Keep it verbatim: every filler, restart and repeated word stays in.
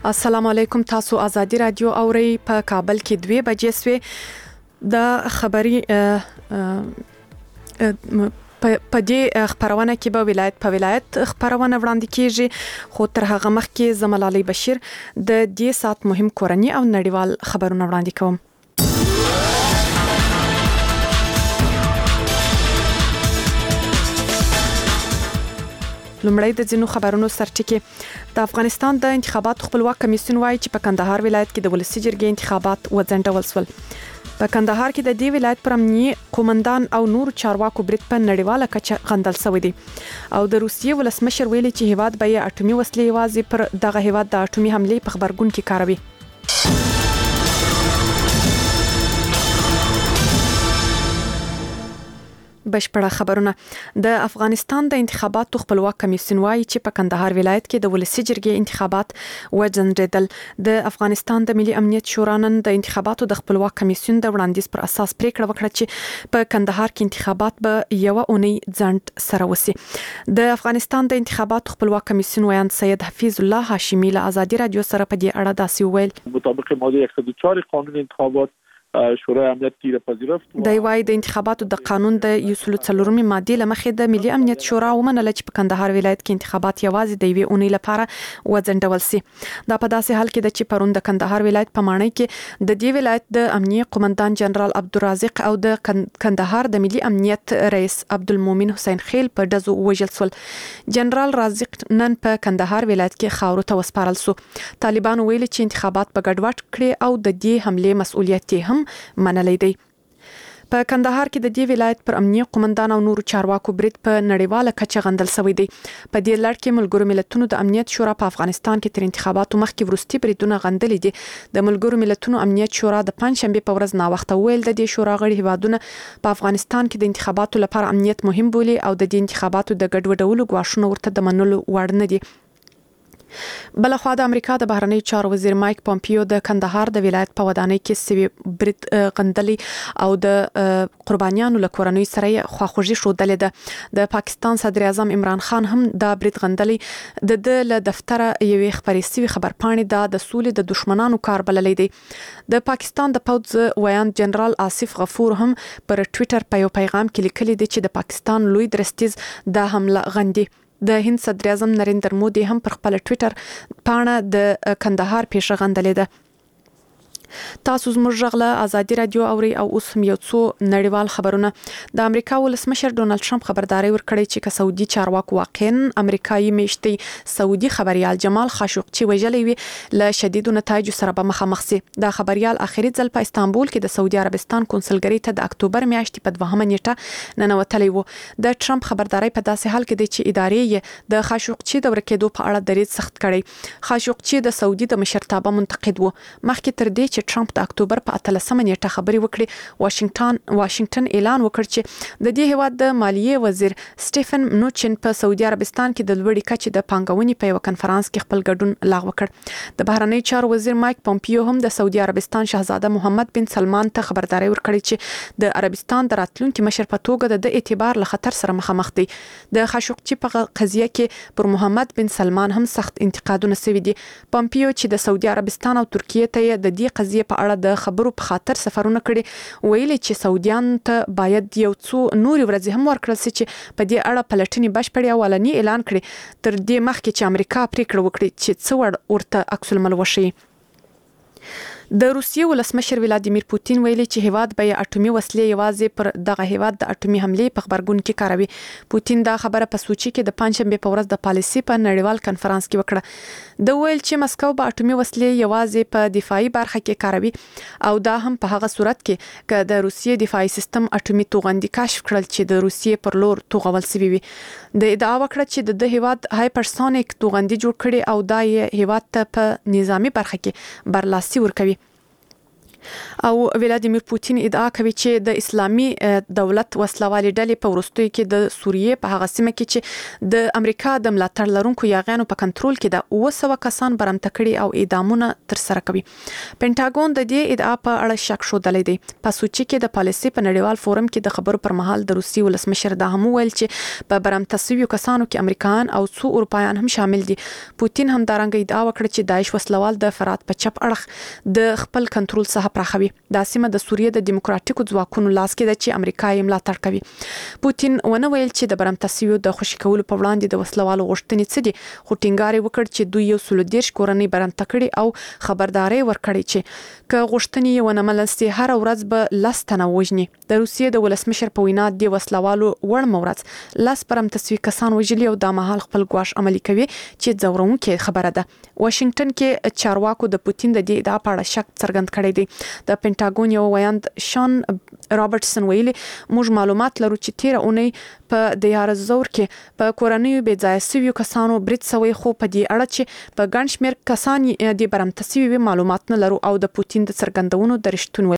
السلام علیکم. تاسو آزادي رادیو اورئ. په کابل کې دوه بجې سوې د خبري په دې خبرونه کې به ولایت په ولایت خبرونه وړاندې کیږي، خو تر هغه مخکې زمل علي بشیر د دې سات مهم کورنی او نړیوال خبرونه وړاندې کوم. لومړی د ځینو خبرونو سرټکی. د افغانستان د انتخاباتو خپلواک کمیسیون وايي چې په کندهار ولایت کې د ولسی جرګې انتخابات وځنډول شول. په کندهار کې د دې ولایت پر امنیي قومندان او نور چارواکو برید په نړیواله کچه غندل شوی دی او د روسیې ولسمشر ویلي چې هیواد به اټومي وسلې یوازې پر دغه هیواد د اټومي حملې په خبرګون کې کاروي. بشپړه خبرونه. د افغانستان د انتخاباتو خپلواک کمیسیون وايي چې په کندهار ولایت کې د ولسی جرګې انتخابات وځنډېدل. د افغانستان د ملي امنیت شورا نن د انتخاباتو د خپلواک کمیسیون د وړاندیز پر اساس پریکړه وکړه چې په کندهار کې انتخابات به یو اونۍ ځنډ سره وسی. د افغانستان د انتخاباتو خپلواک کمیسیون ویاند سید حفیظ الله هاشمی له آزادي رادیو سره په دې اړه داسې وویل. مطابق ماده صد و چهار قانون انتخابات شورای امنیت تیر پذیرفت. د وای د انتخاباتو د قانون د یو سل څلورمې ماده لمخې د ملي امنیت شورا ومنله چې په کندهار ولایت کې انتخابات یوازې د یوې اونۍ لپاره وځنډول شي. دا په داسې حال کې د چې پرون د کندهار ولایت په ماڼۍ کې د دې ولایت د امنیي قومندان جنرال عبدالرازق او د کندهار د ملي امنیت رئیس عبدالمومن حسین خیل په دزو وژل شول. جنرال رازق نن په کندهار ولایت کې خاورو ته وسپارل شو. طالبان ویلي چې انتخابات په ګډوډ کړي او د دې حمله مسؤلیت هم منلې دی. په کندهار کې د دې ولایت پر امنیي قومندان او نورو چارواکو برید په نړیواله کچه غندل شوی دی. په دې لړ کې ملګرو ملتونو د امنیت شورا په افغانستان کې تر انتخاباتو مخکې وروستي بریدونه غندلې دي. د ملګرو ملتونو امنیت شورا د پنځشنبه په ورځ نا وخته ویل د دې شورا غړي هیوادونه په افغانستان کې د انتخاباتو لپاره امنیت مهم بولي او د دې انتخاباتو د ګډوډولو غواړونه ورته د منلو وړ نه دي. بلخوا د امریکا د بهرنی چارو وزیر مایک پومپیو د کندهار د ولایت په ودانۍ کې سوي برید غندلي او د قربانیانو له کورنۍ سره خواخوږي شودلې ده. د پاکستان صدر اعظم عمران خان هم دا برید غندلي. د د له دفتر یوې خبري سوي خبرپاڼې دا د سولې د دشمنانو کار بللې دی. د پاکستان د پوځ ویاند جنرال آصف غفور هم پر ټوئیټر په یو پیغام کې لیکلي دی چې د پاکستان لوی درستیز د حمله غندي. د هند صدر اعظم نریندر مودي هم پر خپل ټوئیټر پاڼه د کندهار پیښه غندلې ده. تاسو زموږ غږ آزادي رادیو اوري او اوس هم یو څو نړیوال خبرونه. د امریکا ولسمشر ډونالد ټرمپ خبرداري ورکړې چې که سعودي چارواکو واقعاً امریکایي میشتي سعودي خبريال جمال خاشقچي وژلې وي له شدیدو نتایجو سره به مخامخ شي. دا خبريال اخري ځل په استانبول کې د سعودي عربستان کنسولګری ته د اکتوبر میاشتې په دوهمه نیټه ننوتلی وو. د ټرمپ خبرداري په داسې حال کې دی چې ادارې د خاشقچي د ورکېدو په اړه دریځ سخت کړی. خاشقچي د سعودي د مشرتابه منتقد وو. مخکې تر دې چې ټرمپ د اکتوبر په اتلسمه نیټه خبري وکړي، واشنگټن واشنگټن اعلان وکړ چې د دې هیواد د مالیې وزیر سټيفن منوچن په سعودي عربستان کې د لوړې کچې د پانګونې په یو کنفرانس کې خپل ګډون لغوه کړ. د بهرنی چارو وزیر مایک پومپیو هم د سعودي عربستان شاهزاده محمد بن سلمان ته خبرداري ورکړي چې د عربستان د راتلونکي مشر په توګه د اعتبار له خطر سره مخامخ دی. د خاشقچي په قضیه کې پر محمد بن سلمان هم سخت انتقادونه شوي دي. پومپیو چې د سعودي عربستان او ترکیه ته د دې قضیه په اړه د خبرو په خاطر سفرونه کړي، ویلي چې سعودیان ته باید یو څو نوري ورځې هم ورکړل شي چې په دې اړه پلټنې بشپړې او علني اعلان کړي تر دې مخکې چې امریکا پریکړه وکړي چې څه ورته عکس العمل وشي. د روسیې ولسمشر ولادیمیر پوتین ویلي چې هیواد به اټومي وسلې یوازې پر دغه هیواد د اټومي حملې په خبرګون کې کاروي. پوتین دا خبره په سوچي کې د پنځشنبه په ورځ د پالیسي په نړیوال کنفرانس کې وکړه. د ویل چې مسکو به اټومي وسلې یوازې په دفاعي برخه کې کاروي او دا هم په هغه صورت کې چې د روسیې دفاعي سیستم اټومي توغندي کشف کړل چې د روسیې پر لور توغول شوی وي. د ادعا وکړه چې د هیواد هایپرسونیک توغندي جوړ کړي او دا یې هیواد ته په نظامی برخه کې برلاسي ورکوي. او ولادیمیر پوتین ادعا کوي چې د اسلامي دولت وسلوالې ډلې په وروستیو کې د سوریې په هغه سیمه کې چې د امریکا د ملاتړ لرونکو یاغیانو په کنټرول کې د اوه سوه کسان برمته کړي او اعدامونه تر سره کوي. پینټاګون د دې ادعا په اړه شک شودلې دی. په سوچي کې د پالیسي په نړیوال فورم کې د خبرو پر مهال د روسي ولسمشر دا هم ویل چې په برمته شویو کسانو کې امریکایان او څو اروپایان هم شامل دي. پوتین هم دارنګ ادعا وکړه چې داعش وسلوال د فرات په چپ اړخ د خپل کنټرول څخه پراخوي. دا سیمه د سوریې د دیموکراتیکو ځواکونو لاس کې ده چې امریکا یې ملاتړ کوي. پوتین ونه ویل چې د برمته شویو د خوشي کولو په وړاندې د وسلوالو غوښتنې څه دي، خو ټینګار وکړ چې دوی یو سل دېرش کورنۍ برمته کړي او خبرداري ورکړي چې که غوښتنې ونه منل سي هر ورځ به لس تنه وژني. د روسیې د ولسمشر په وینا د وسلوالو وړ مورز لس برمته شوي کسان وژلي او د مهال خپل ګواښ عملي کوي چې ځورونکې خبره ده. واشنگټن کې چارواکو د پوتین د دې ادعا په اړه شک څرګند کړی دی. د پینټاګون یو ویاند شان رابرټسن ویلي موږ معلومات لرو چې تیر اونۍ په دیار زور کې په کورنۍ بې ځای شویو کسانو برید شوی، خو په دې اړه چې په ګڼ شمېر کسان د برمته شوي معلومات نه لرو او د پوتین د څرګندونو د رښتونولۍ